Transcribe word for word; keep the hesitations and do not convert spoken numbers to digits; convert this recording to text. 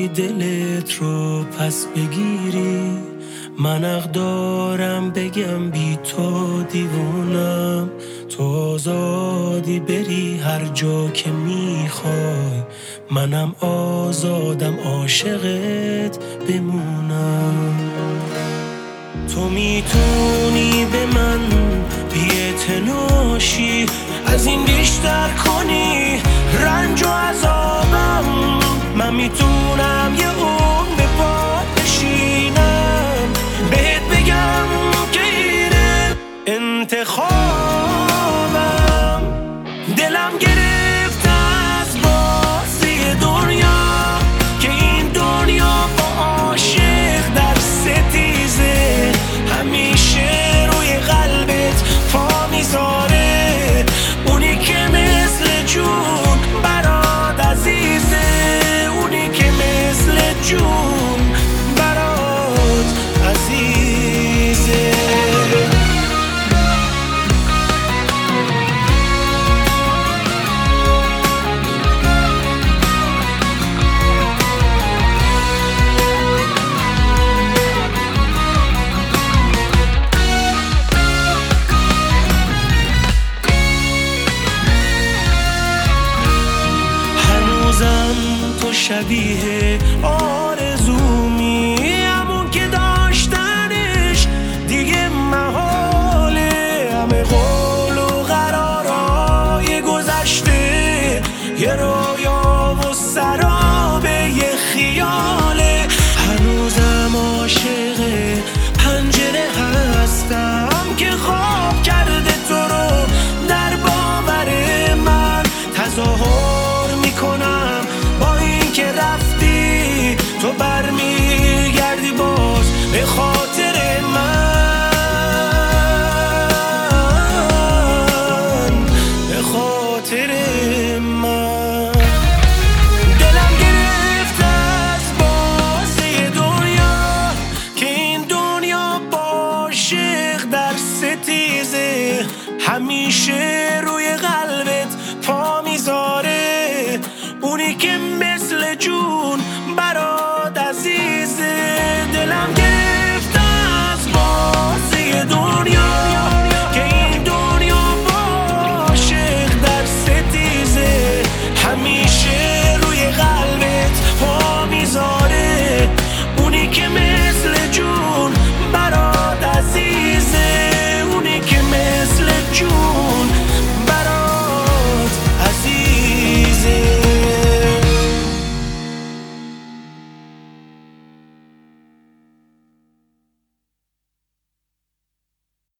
اومدی دلت رو پس بگیری، من حق دارم بگم بی تو دیوونم. تو آزادی بری هر جا که میخوای، منم آزادم عاشقت بمونم. تو میتونی به من بی‌اعتناشی، از این بیشتر کنی رنج و عذابم. من میتونم یه عمر به پات بشینم، بهت بگم که اینه انتخابم. دلم گرفته از بازی دنیا، که این دنیا با عاشق در ستیزه، همیشه روی قلبت پا میذاره. اونی که مثل جون برات عزیزه، اونی که مثل جون برات عزیزه. تو شبیه آرزومی، همون که داشتنش دیگه محاله. همه قول و قرارای گذشته یه رویا و سراب یه خیاله. هنوزم عاشق پنجره هستم که خواب کرده تو رو در باور من. تظاهر میکنم با این که رفتی، تو برمیگردی باز به